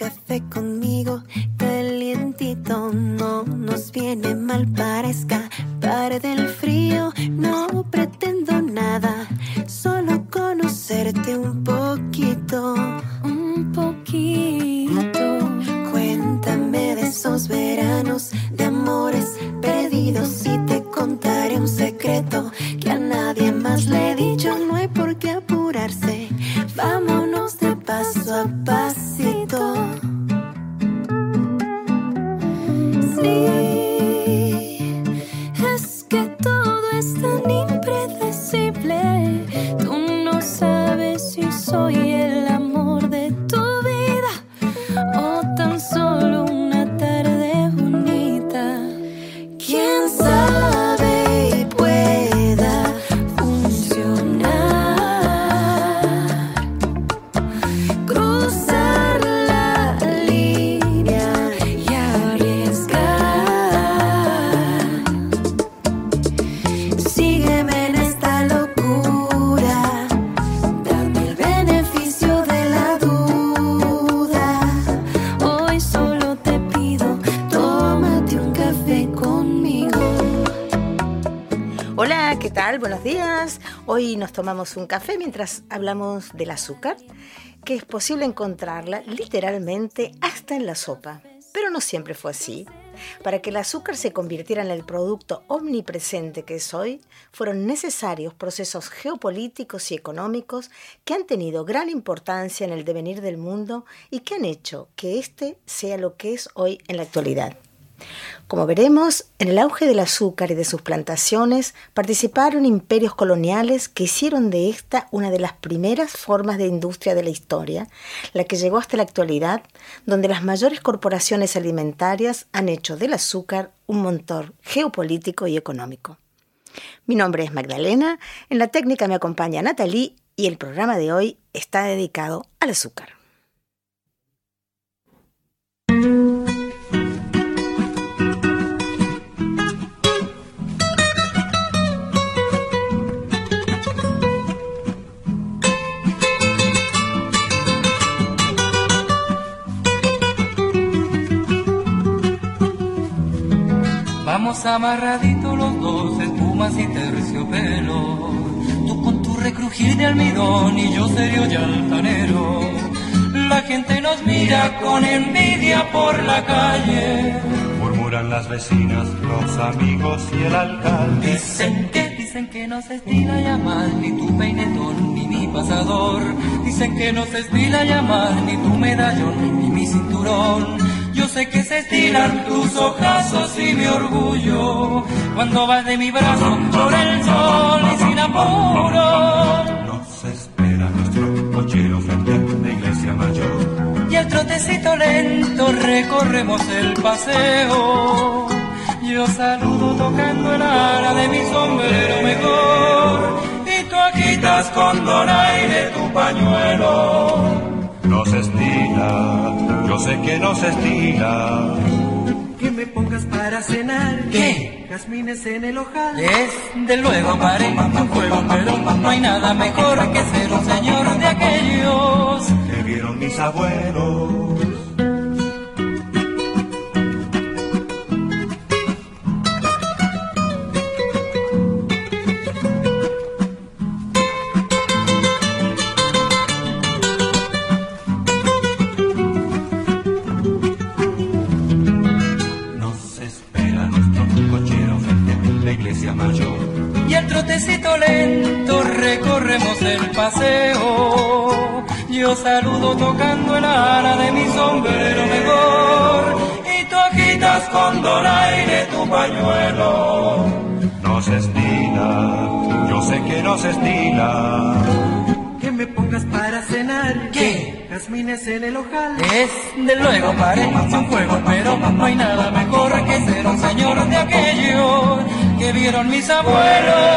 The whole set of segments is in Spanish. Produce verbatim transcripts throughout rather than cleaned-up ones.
café conmigo, calientito, no nos viene mal para escapar del frío. No pretendo nada, solo conocerte un poquito, un poquito. Cuéntame de esos veranos, de amores perdidos, y te contaré un secreto que a nadie más le he dicho. No hay por qué apurarse, vámonos de paso a pasito. Sí, es que todo es tan impredecible. Tú no sabes si soy el amor de tu vida o tan solo una tarde bonita. ¿Quién sabe y pueda funcionar? Cruzar la línea y arriesgar. Sígueme en esta locura, dame el beneficio de la duda. Hoy solo te pido, tómate un café conmigo. Hola, ¿qué tal? Buenos días. Hoy nos tomamos un café mientras hablamos del azúcar, que es posible encontrarla literalmente hasta en la sopa. Pero no siempre fue así. Para que el azúcar se convirtiera en el producto omnipresente que es hoy, fueron necesarios procesos geopolíticos y económicos que han tenido gran importancia en el devenir del mundo y que han hecho que este sea lo que es hoy en la actualidad. Como veremos, en el auge del azúcar y de sus plantaciones participaron imperios coloniales que hicieron de esta una de las primeras formas de industria de la historia, la que llegó hasta la actualidad, donde las mayores corporaciones alimentarias han hecho del azúcar un motor geopolítico y económico. Mi nombre es Magdalena, en la técnica me acompaña Natalie y el programa de hoy está dedicado al azúcar. Vamos amarraditos los dos, espumas y terciopelo. Tú con tu recrujir de almidón y yo serio y altanero. La gente nos mira con envidia por la calle. Murmuran las vecinas, los amigos y el alcalde. Dicen que, dicen que no se estila llamar ni tu peinetón ni mi pasador. Dicen que no se estila llamar ni tu medallón ni mi cinturón. Yo sé que se estilan tus ojazos y mi orgullo cuando vas de mi brazo por el sol y sin apuro. Nos espera nuestro cochero frente a la iglesia mayor. Y al trotecito lento recorremos el paseo. Yo saludo tocando el ara de mi sombrero mejor. Y tú agitas con donaire tu pañuelo. Nos estila, yo sé que nos estila. Que me pongas para cenar. ¿Qué? Jazmines en el ojal. Desde luego parece un juego, pero no hay nada mejor que ser un señor de aquellos que vieron mis abuelos. Y al trotecito lento recorremos el paseo. Yo saludo tocando el ala de mi sombrero mejor. Y tú agitas con donaire tu pañuelo. Nos estila, yo sé que nos estila. Que me pongas para cenar. ¿Qué? Jazmines en el ojal. Desde luego parece un juego, pero no hay nada mejor que ser un señor de aquellos que vieron mis abuelos.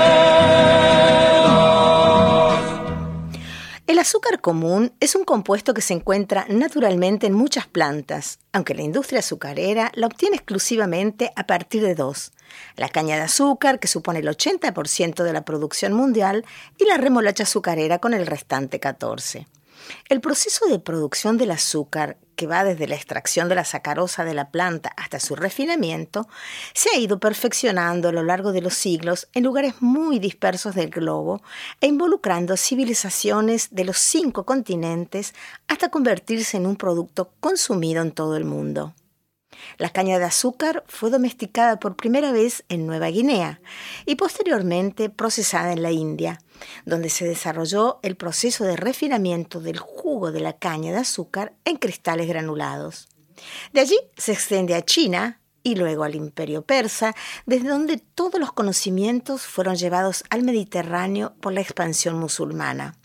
El azúcar común es un compuesto que se encuentra naturalmente en muchas plantas, aunque la industria azucarera la obtiene exclusivamente a partir de dos: la caña de azúcar, que supone el ochenta por ciento de la producción mundial, y la remolacha azucarera con el restante catorce por ciento. El proceso de producción del azúcar, que va desde la extracción de la sacarosa de la planta hasta su refinamiento, se ha ido perfeccionando a lo largo de los siglos en lugares muy dispersos del globo e involucrando civilizaciones de los cinco continentes hasta convertirse en un producto consumido en todo el mundo. La caña de azúcar fue domesticada por primera vez en Nueva Guinea y posteriormente procesada en la India, donde se desarrolló el proceso de refinamiento del jugo de la caña de azúcar en cristales granulados. De allí se extiende a China y luego al Imperio Persa, desde donde todos los conocimientos fueron llevados al Mediterráneo por la expansión musulmana.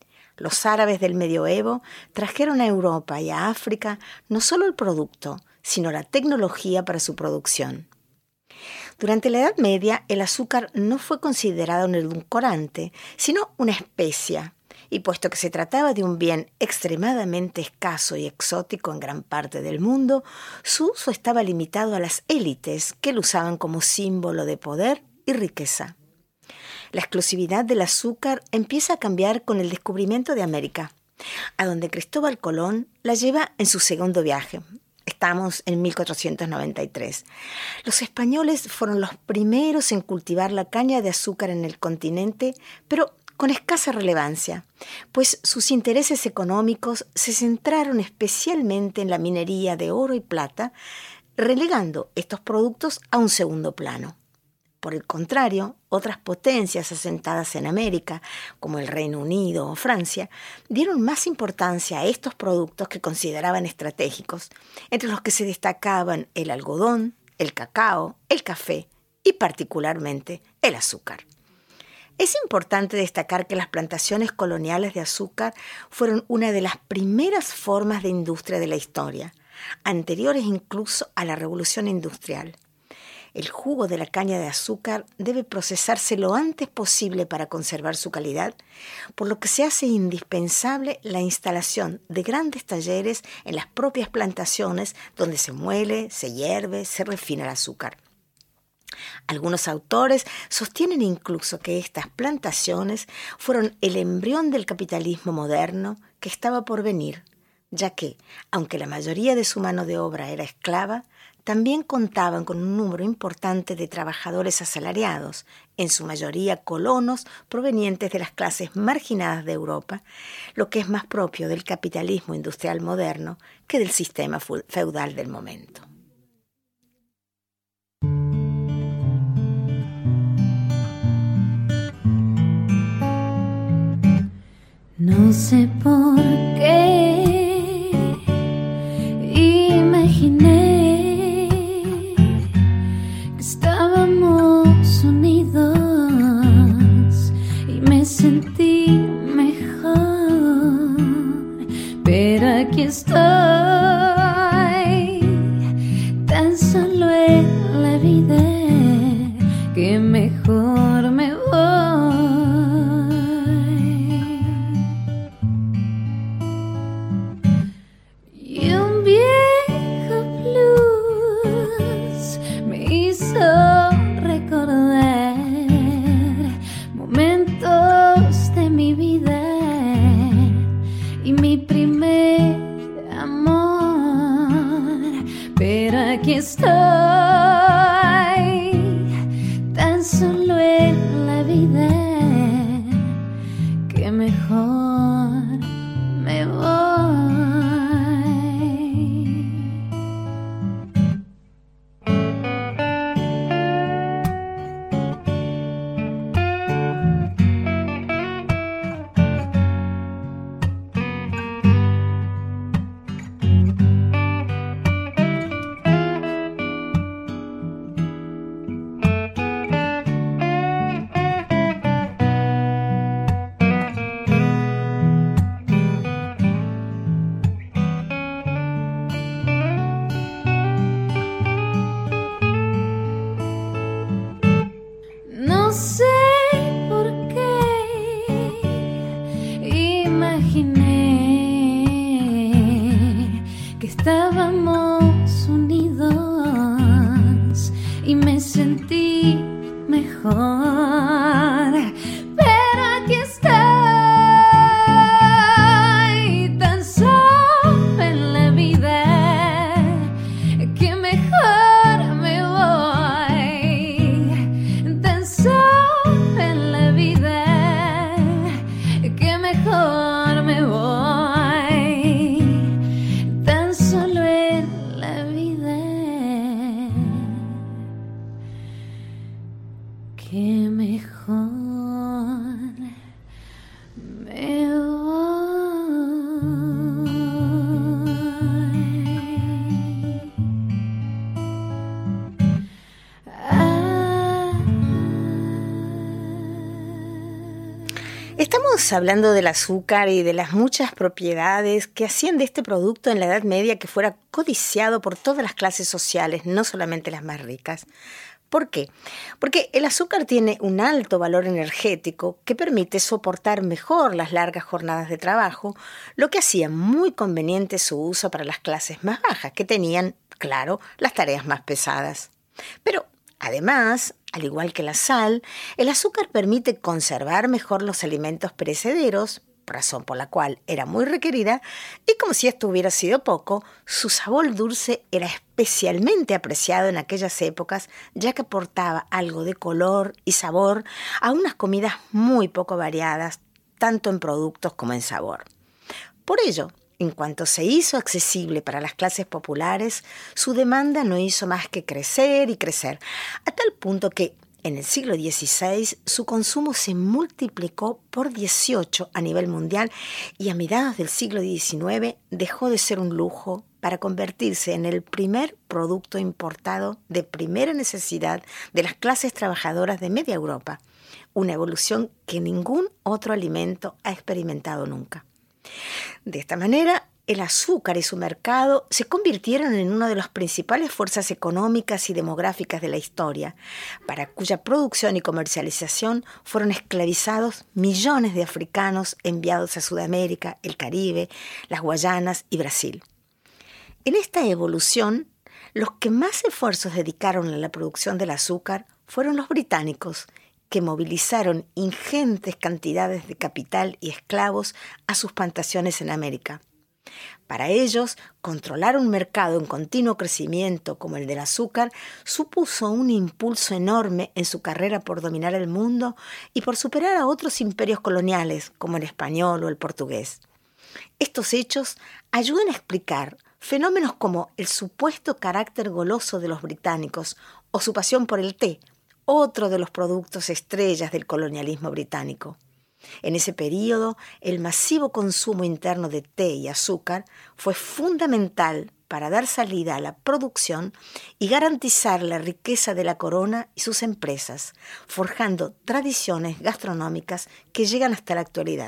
Los árabes del medioevo trajeron a Europa y a África no solo el producto, sino la tecnología para su producción. Durante la Edad Media, el azúcar no fue considerado un edulcorante, sino una especia, y puesto que se trataba de un bien extremadamente escaso y exótico en gran parte del mundo, su uso estaba limitado a las élites que lo usaban como símbolo de poder y riqueza. La exclusividad del azúcar empieza a cambiar con el descubrimiento de América, a donde Cristóbal Colón la lleva en su segundo viaje. Estamos en mil cuatrocientos noventa y tres. Los españoles fueron los primeros en cultivar la caña de azúcar en el continente, pero con escasa relevancia, pues sus intereses económicos se centraron especialmente en la minería de oro y plata, relegando estos productos a un segundo plano. Por el contrario, otras potencias asentadas en América, como el Reino Unido o Francia, dieron más importancia a estos productos que consideraban estratégicos, entre los que se destacaban el algodón, el cacao, el café y particularmente el azúcar. Es importante destacar que las plantaciones coloniales de azúcar fueron una de las primeras formas de industria de la historia, anteriores incluso a la Revolución Industrial. El jugo de la caña de azúcar debe procesarse lo antes posible para conservar su calidad, por lo que se hace indispensable la instalación de grandes talleres en las propias plantaciones donde se muele, se hierve, se refina el azúcar. Algunos autores sostienen incluso que estas plantaciones fueron el embrión del capitalismo moderno que estaba por venir, ya que, aunque la mayoría de su mano de obra era esclava, también contaban con un número importante de trabajadores asalariados, en su mayoría colonos provenientes de las clases marginadas de Europa, lo que es más propio del capitalismo industrial moderno que del sistema feudal del momento. No sé por qué imaginé que estábamos unidos y me sentí mejor, pero aquí estoy, tan solo en la vida que mejor me voy. Aquí estoy, tan solo en la vida que mejor me voy. Estábamos unidos y me sentí mejor, pero aquí estoy, Estamos hablando del azúcar y de las muchas propiedades que hacían de este producto en la Edad Media que fuera codiciado por todas las clases sociales, no solamente las más ricas. ¿Por qué? Porque el azúcar tiene un alto valor energético que permite soportar mejor las largas jornadas de trabajo, lo que hacía muy conveniente su uso para las clases más bajas, que tenían, claro, las tareas más pesadas. Pero, además, al igual que la sal, el azúcar permite conservar mejor los alimentos perecederos, razón por la cual era muy requerida, y como si esto hubiera sido poco, su sabor dulce era especialmente apreciado en aquellas épocas, ya que aportaba algo de color y sabor a unas comidas muy poco variadas, tanto en productos como en sabor. Por ello, en cuanto se hizo accesible para las clases populares, su demanda no hizo más que crecer y crecer, a tal punto que en el siglo dieciséis su consumo se multiplicó por dieciocho a nivel mundial y a mediados del siglo diecinueve dejó de ser un lujo para convertirse en el primer producto importado de primera necesidad de las clases trabajadoras de media Europa, una evolución que ningún otro alimento ha experimentado nunca. De esta manera, el azúcar y su mercado se convirtieron en una de las principales fuerzas económicas y demográficas de la historia, para cuya producción y comercialización fueron esclavizados millones de africanos enviados a Sudamérica, el Caribe, las Guayanas y Brasil. En esta evolución, los que más esfuerzos dedicaron a la producción del azúcar fueron los británicos, que movilizaron ingentes cantidades de capital y esclavos a sus plantaciones en América. Para ellos, controlar un mercado en continuo crecimiento como el del azúcar supuso un impulso enorme en su carrera por dominar el mundo y por superar a otros imperios coloniales como el español o el portugués. Estos hechos ayudan a explicar fenómenos como el supuesto carácter goloso de los británicos o su pasión por el té, otro de los productos estrellas del colonialismo británico. En ese período, el masivo consumo interno de té y azúcar fue fundamental para dar salida a la producción y garantizar la riqueza de la corona y sus empresas, forjando tradiciones gastronómicas que llegan hasta la actualidad.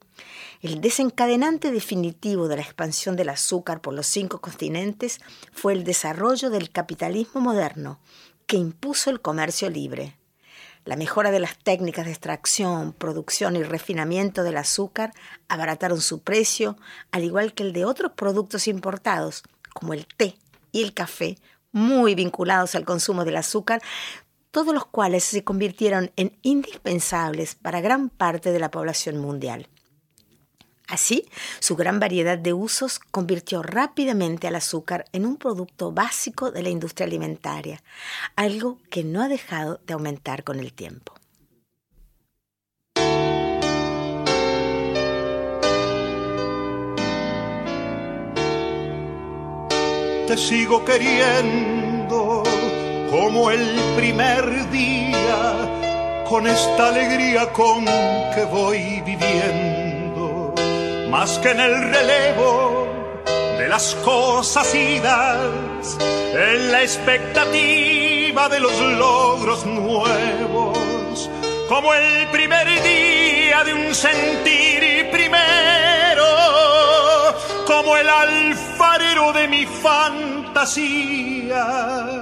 El desencadenante definitivo de la expansión del azúcar por los cinco continentes fue el desarrollo del capitalismo moderno, que impuso el comercio libre. La mejora de las técnicas de extracción, producción y refinamiento del azúcar abarataron su precio, al igual que el de otros productos importados, como el té y el café, muy vinculados al consumo del azúcar, todos los cuales se convirtieron en indispensables para gran parte de la población mundial. Así, su gran variedad de usos convirtió rápidamente al azúcar en un producto básico de la industria alimentaria, algo que no ha dejado de aumentar con el tiempo. Te sigo queriendo como el primer día, con esta alegría con que voy viviendo. Más que en el relevo de las cosas idas, en la expectativa de los logros nuevos, como el primer día de un sentir primero, como el alfarero de mi fantasía,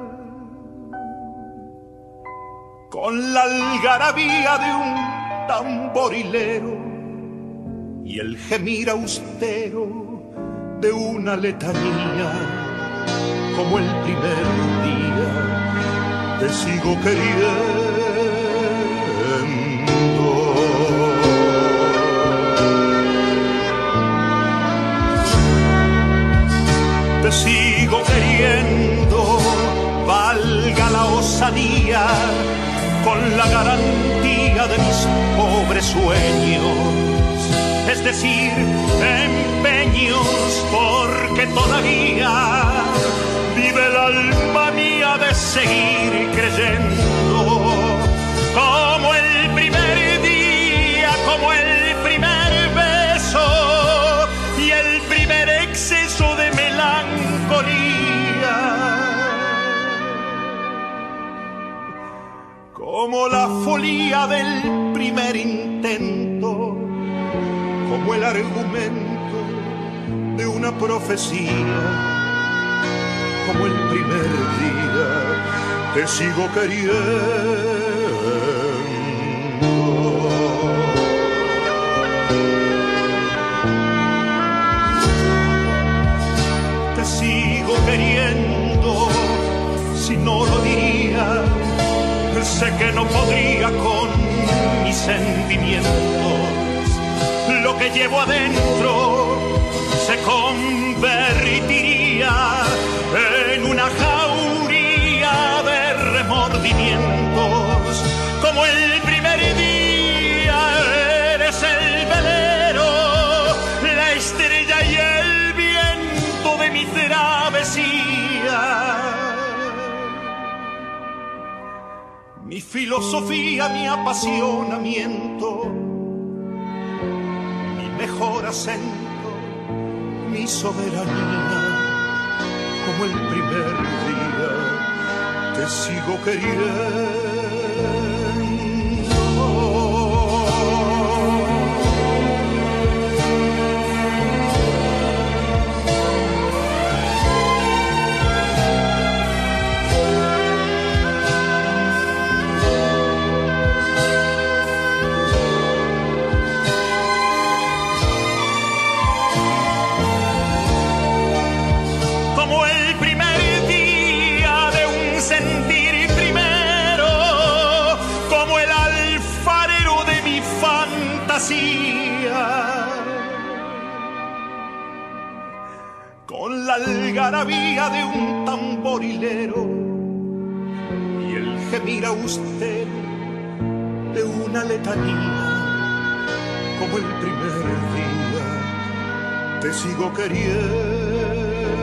con la algarabía de un tamborilero y el gemir austero de una letanía, como el primer día te sigo queriendo. Te sigo queriendo, valga la osadía, con la garantía de mis pobres sueños. Es decir, empeños, porque todavía vive el alma mía de seguir creyendo, como el primer día, como el primer beso y el primer exceso de melancolía, como la folía del primer intento argumento de una profecía. Como el primer día te sigo queriendo. Te sigo queriendo, si no lo diría, sé que no podría con mis sentimientos. Lo que llevo adentro se convertiría en una jauría de remordimientos. Como el primer día eres el velero, la estrella y el viento de mi travesía. Mi filosofía, mi apasionamiento, mi mejor acento, mi soberanía. Como el primer día te sigo queriendo. Con la algarabía de un tamborilero y el gemir austero de una letanía. Como el primer día te sigo queriendo.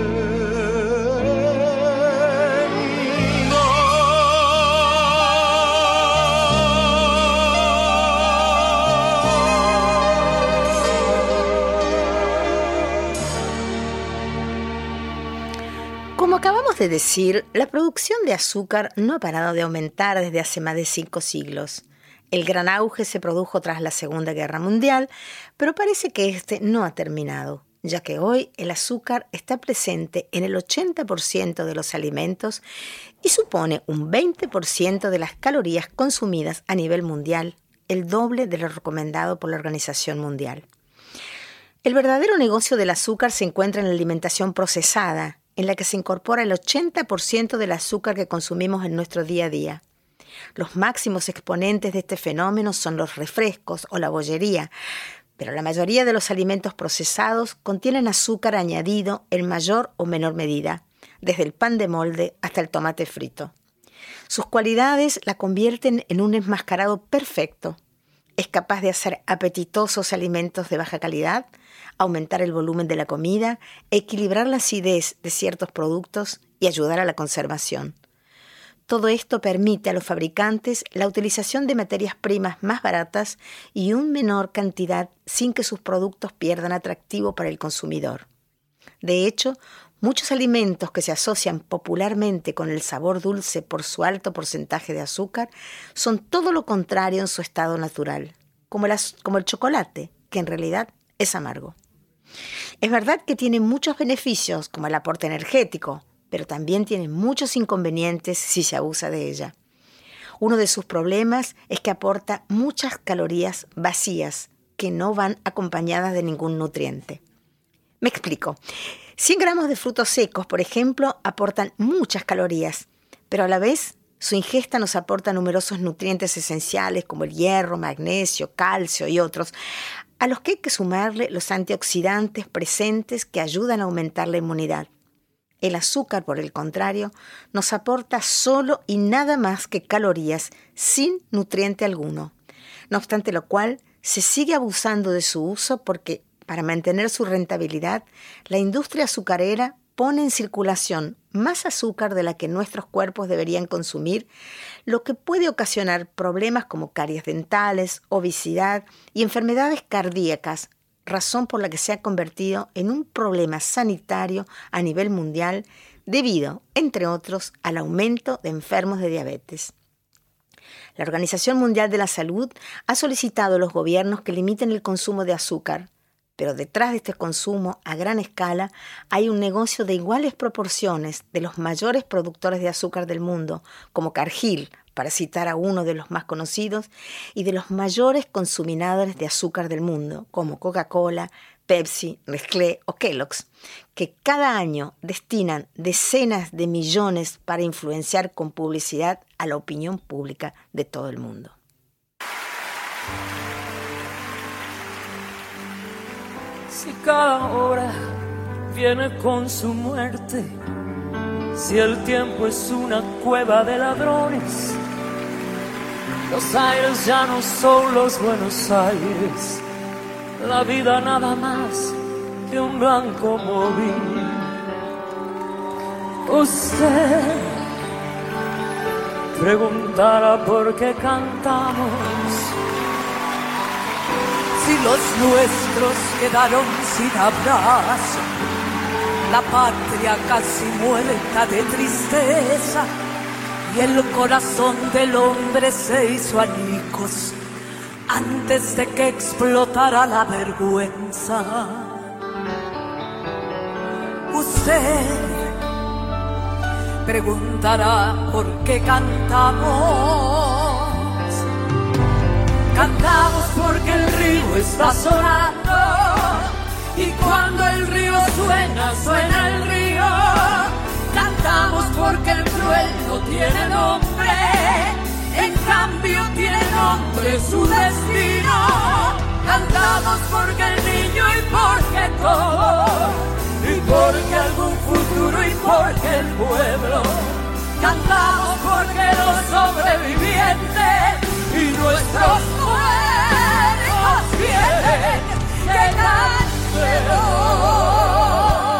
Como acabamos de decir, la producción de azúcar no ha parado de aumentar desde hace más de cinco siglos. El gran auge se produjo tras la Segunda Guerra Mundial, pero parece que este no ha terminado, ya que hoy el azúcar está presente en el ochenta por ciento de los alimentos y supone un veinte por ciento de las calorías consumidas a nivel mundial, el doble de lo recomendado por la Organización Mundial. El verdadero negocio del azúcar se encuentra en la alimentación procesada, en la que se incorpora el ochenta por ciento del azúcar que consumimos en nuestro día a día. Los máximos exponentes de este fenómeno son los refrescos o la bollería, pero la mayoría de los alimentos procesados contienen azúcar añadido en mayor o menor medida, desde el pan de molde hasta el tomate frito. Sus cualidades la convierten en un enmascarado perfecto. Es capaz de hacer apetitosos alimentos de baja calidad, aumentar el volumen de la comida, equilibrar la acidez de ciertos productos y ayudar a la conservación. Todo esto permite a los fabricantes la utilización de materias primas más baratas y una menor cantidad sin que sus productos pierdan atractivo para el consumidor. De hecho, muchos alimentos que se asocian popularmente con el sabor dulce por su alto porcentaje de azúcar son todo lo contrario en su estado natural, como el, como el chocolate, que en realidad es amargo. Es verdad que tiene muchos beneficios, como el aporte energético, pero también tiene muchos inconvenientes si se abusa de ella. Uno de sus problemas es que aporta muchas calorías vacías que no van acompañadas de ningún nutriente. Me explico. cien gramos de frutos secos, por ejemplo, aportan muchas calorías, pero a la vez su ingesta nos aporta numerosos nutrientes esenciales como el hierro, magnesio, calcio y otros, a los que hay que sumarle los antioxidantes presentes que ayudan a aumentar la inmunidad. El azúcar, por el contrario, nos aporta solo y nada más que calorías sin nutriente alguno. No obstante lo cual, se sigue abusando de su uso porque, para mantener su rentabilidad, la industria azucarera pone en circulación más azúcar de la que nuestros cuerpos deberían consumir, lo que puede ocasionar problemas como caries dentales, obesidad y enfermedades cardíacas, razón por la que se ha convertido en un problema sanitario a nivel mundial debido, entre otros, al aumento de enfermos de diabetes. La Organización Mundial de la Salud ha solicitado a los gobiernos que limiten el consumo de azúcar, Pero detrás de este consumo a gran escala hay un negocio de iguales proporciones de los mayores productores de azúcar del mundo, como Cargill, para citar a uno de los más conocidos, y de los mayores consuminadores de azúcar del mundo, como Coca-Cola, Pepsi, Nestlé o Kellogg's, que cada año destinan decenas de millones para influenciar con publicidad a la opinión pública de todo el mundo. Si cada hora viene con su muerte, si el tiempo es una cueva de ladrones, los aires ya no son los Buenos Aires, la vida nada más que un blanco móvil. Usted preguntará por qué cantamos, si los nuestros quedaron sin abrazo, la patria casi muerta de tristeza, y el corazón del hombre se hizo añicos antes de que explotara la vergüenza. Usted preguntará por qué cantamos. Cantamos porque el río está sonando, y cuando el río suena, suena el río. Cantamos porque el cruel no tiene nombre, en cambio tiene nombre su destino. Cantamos porque el niño y porque todo, y porque algún futuro y porque el pueblo. Cantamos porque los sobrevivientes y nuestros muertos vienen que cante hoy.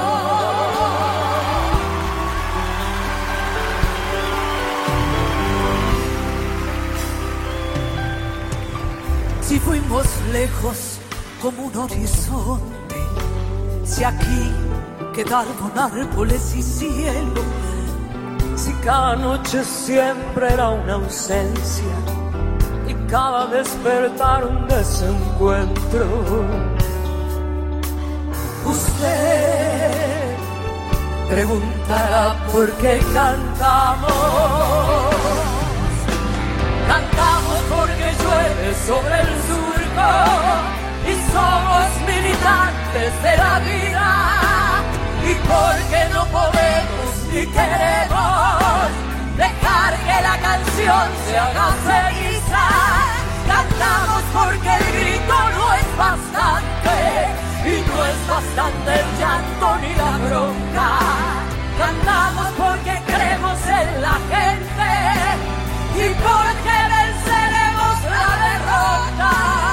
Si fuimos lejos como un horizonte, si aquí quedaron árboles y cielo, si cada noche siempre era una ausencia y cada despertar un desencuentro, usted preguntará por qué cantamos. Cantamos porque llueve sobre el surco y somos militantes de la vida, y porque no podemos ni queremos dejar que la canción se haga ceniza. Cantamos porque el grito no es bastante, y no es bastante el llanto ni la bronca. Cantamos porque creemos en la gente y porque venceremos la derrota.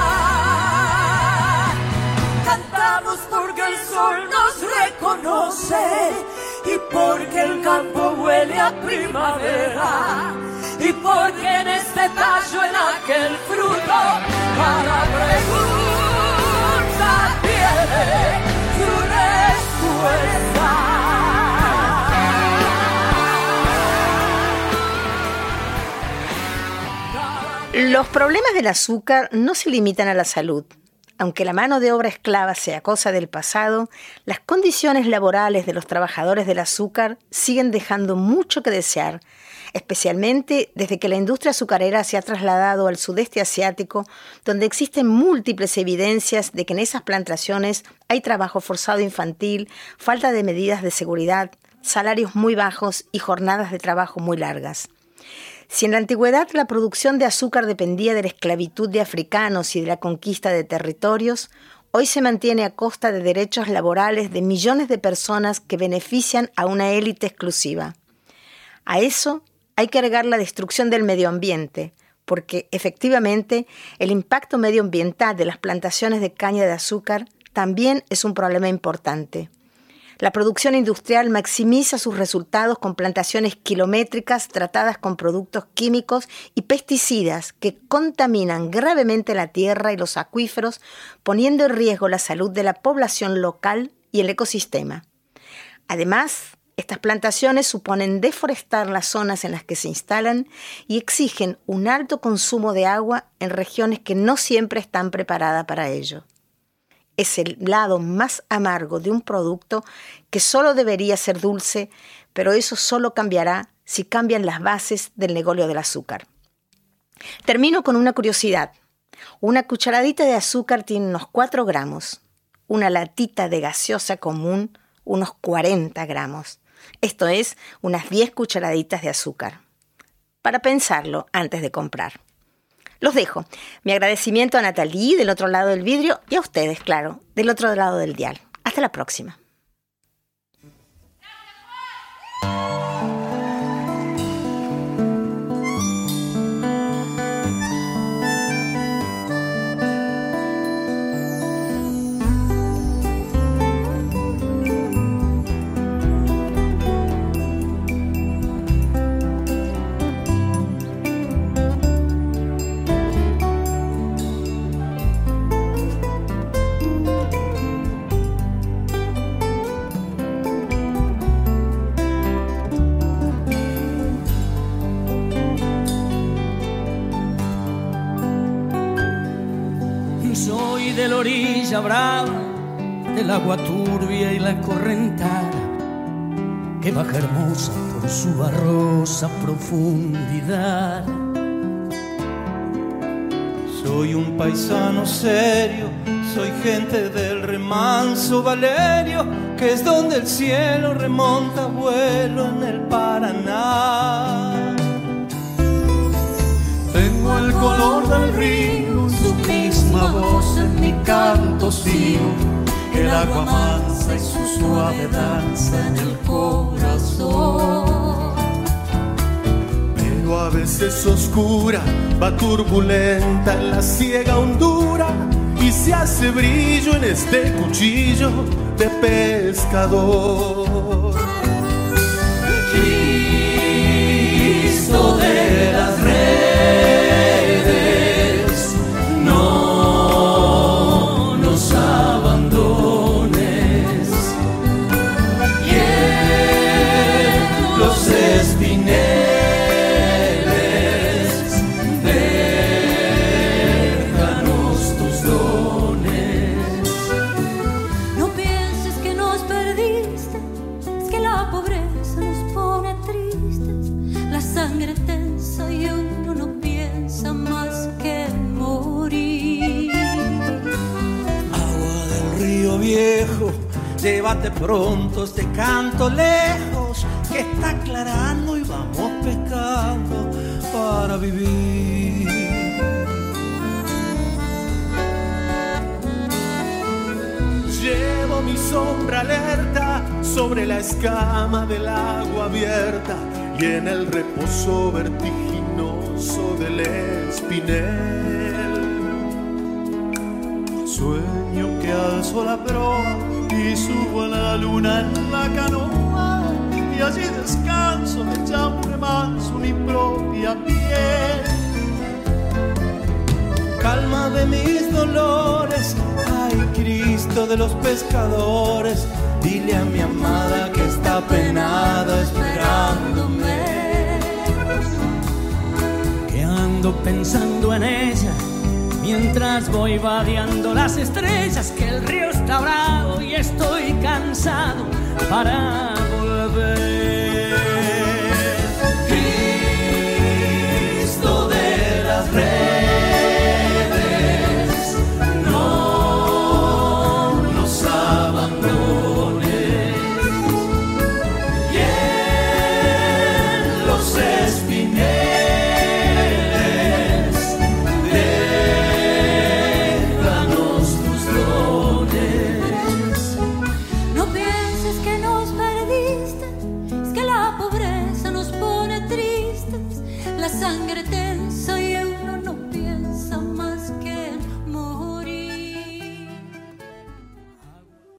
Cantamos porque el sol nos reconoce y porque el campo huele a primavera, y porque en este tallo, en aquel fruto, cada pregunta tiene su respuesta. Los problemas del azúcar no se limitan a la salud. Aunque la mano de obra esclava sea cosa del pasado, las condiciones laborales de los trabajadores del azúcar siguen dejando mucho que desear, especialmente desde que la industria azucarera se ha trasladado al sudeste asiático, donde existen múltiples evidencias de que en esas plantaciones hay trabajo forzado infantil, falta de medidas de seguridad, salarios muy bajos y jornadas de trabajo muy largas. Si en la antigüedad la producción de azúcar dependía de la esclavitud de africanos y de la conquista de territorios, hoy se mantiene a costa de derechos laborales de millones de personas que benefician a una élite exclusiva. A eso hay que agregar la destrucción del medio ambiente, porque efectivamente el impacto medioambiental de las plantaciones de caña de azúcar también es un problema importante. La producción industrial maximiza sus resultados con plantaciones kilométricas tratadas con productos químicos y pesticidas que contaminan gravemente la tierra y los acuíferos, poniendo en riesgo la salud de la población local y el ecosistema. Además, estas plantaciones suponen deforestar las zonas en las que se instalan y exigen un alto consumo de agua en regiones que no siempre están preparadas para ello. Es el lado más amargo de un producto que solo debería ser dulce, pero eso solo cambiará si cambian las bases del negocio del azúcar. Termino con una curiosidad. Una cucharadita de azúcar tiene unos cuatro gramos. Una latita de gaseosa común, unos cuarenta gramos. Esto es, unas diez cucharaditas de azúcar. Para pensarlo antes de comprar. Los dejo. Mi agradecimiento a Nathalie del otro lado del vidrio y a ustedes, claro, del otro lado del dial. Hasta la próxima. De la orilla brava, del agua turbia y la correntada, que baja hermosa por su barrosa profundidad. Soy un paisano serio, soy gente del remanso Valerio, que es donde el cielo remonta vuelo en el Paraná. Tengo el color del río, su misma voz en mi canto sigo, el agua mansa y su suave danza en el corazón. Pero a veces oscura, va turbulenta en la ciega hondura, y se hace brillo en este cuchillo de pescador. Cristo de las redes, llévate pronto este canto lejos, que está aclarando y vamos pescando para vivir. Llevo mi sombra alerta sobre la escama del agua abierta y en el reposo vertiginoso del espinel. Sueño que alzo la proa y subo a la luna en la canoa, y allí descanso de chambre manso mi propia piel. Calma de mis dolores, ay Cristo de los pescadores, dile a mi amada que está penada esperándome. Que ando pensando en ella mientras voy vadeando las estrellas, que el río está bravo y estoy cansado para volver. Cristo de las redes, no nos abandones, y en los espineles sangre tensa